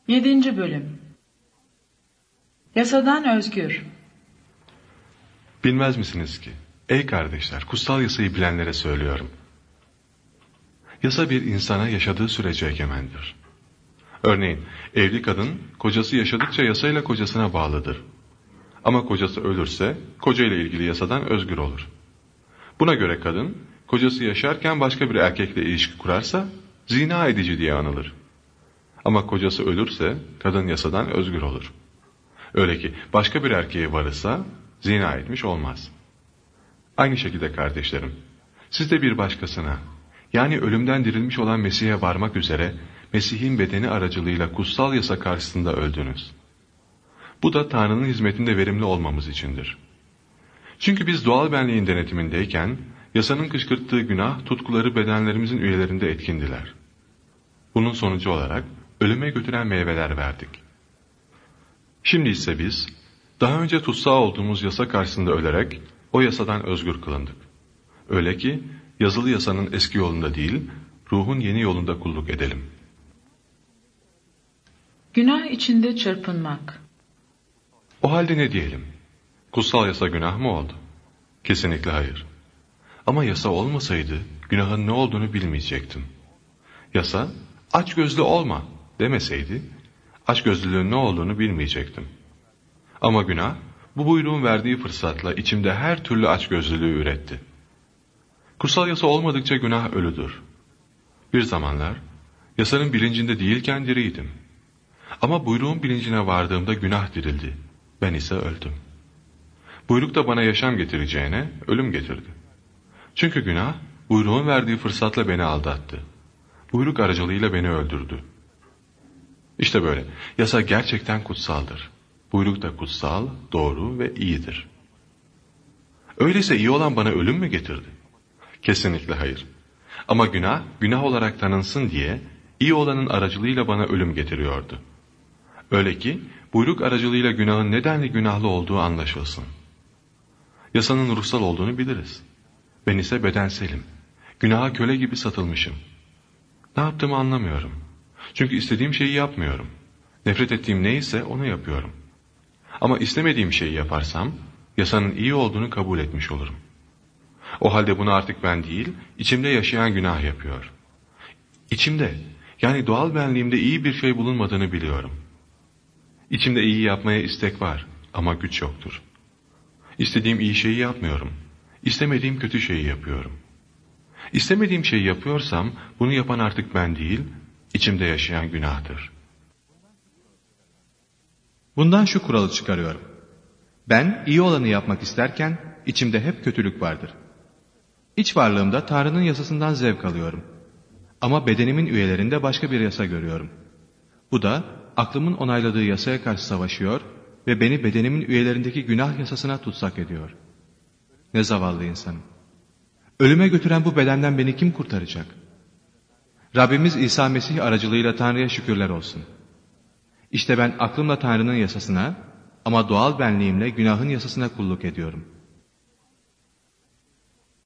7. Bölüm. Yasadan özgür. Bilmez misiniz ki, ey kardeşler, kutsal yasayı bilenlere söylüyorum. Yasa bir insana yaşadığı sürece egemendir. Örneğin, evli kadın, kocası yaşadıkça yasayla kocasına bağlıdır. Ama kocası ölürse, kocayla ilgili yasadan özgür olur. Buna göre kadın, kocası yaşarken başka bir erkekle ilişki kurarsa, zina edici diye anılır. Ama kocası ölürse, kadın yasadan özgür olur. Öyle ki, başka bir erkeğe varırsa, zina etmiş olmaz. Aynı şekilde kardeşlerim, siz de bir başkasına, yani ölümden dirilmiş olan Mesih'e varmak üzere, Mesih'in bedeni aracılığıyla kutsal yasa karşısında öldünüz. Bu da Tanrı'nın hizmetinde verimli olmamız içindir. Çünkü biz doğal benliğin denetimindeyken, yasanın kışkırttığı günah tutkuları bedenlerimizin üyelerinde etkindiler. Bunun sonucu olarak ölüme götüren meyveler verdik. Şimdi ise biz, daha önce tutsağı olduğumuz yasa karşısında ölerek, o yasadan özgür kılındık. Öyle ki, yazılı yasanın eski yolunda değil, ruhun yeni yolunda kulluk edelim. Günah içinde çırpınmak. O halde ne diyelim? Kutsal yasa günah mı oldu? Kesinlikle hayır. Ama yasa olmasaydı, günahın ne olduğunu bilmeyecektim. Yasa, açgözlü olma demeseydi, açgözlülüğün ne olduğunu bilmeyecektim. Ama günah, bu buyruğun verdiği fırsatla içimde her türlü açgözlülüğü üretti. Kutsal yasa olmadıkça günah ölüdür. Bir zamanlar, yasanın bilincinde değilken diriydim. Ama buyruğun bilincine vardığımda günah dirildi. Ben ise öldüm. Buyruk da bana yaşam getireceğine ölüm getirdi. Çünkü günah, buyruğun verdiği fırsatla beni aldattı. Buyruk aracılığıyla beni öldürdü. İşte böyle, yasa gerçekten kutsaldır. Buyruk da kutsal, doğru ve iyidir. Öyleyse iyi olan bana ölüm mü getirdi? Kesinlikle hayır. Ama günah, günah olarak tanınsın diye iyi olanın aracılığıyla bana ölüm getiriyordu. Öyle ki buyruk aracılığıyla günahın nedenli günahlı olduğu anlaşılsın. Yasanın ruhsal olduğunu biliriz. Ben ise bedenselim. Günaha köle gibi satılmışım. Ne yaptığımı anlamıyorum. Çünkü istediğim şeyi yapmıyorum. Nefret ettiğim neyse onu yapıyorum. Ama istemediğim şeyi yaparsam, yasanın iyi olduğunu kabul etmiş olurum. O halde bunu artık ben değil, içimde yaşayan günah yapıyor. İçimde, yani doğal benliğimde iyi bir şey bulunmadığını biliyorum. İçimde iyi yapmaya istek var ama güç yoktur. İstediğim iyi şeyi yapmıyorum. İstemediğim kötü şeyi yapıyorum. İstemediğim şeyi yapıyorsam, bunu yapan artık ben değil, içimde yaşayan günahtır. Bundan şu kuralı çıkarıyorum. Ben iyi olanı yapmak isterken içimde hep kötülük vardır. İç varlığımda Tanrı'nın yasasından zevk alıyorum. Ama bedenimin üyelerinde başka bir yasa görüyorum. Bu da aklımın onayladığı yasaya karşı savaşıyor ve beni bedenimin üyelerindeki günah yasasına tutsak ediyor. Ne zavallı insanım. Ölüme götüren bu bedenden beni kim kurtaracak? Rabbimiz İsa Mesih aracılığıyla Tanrı'ya şükürler olsun. İşte ben aklımla Tanrı'nın yasasına ama doğal benliğimle günahın yasasına kulluk ediyorum.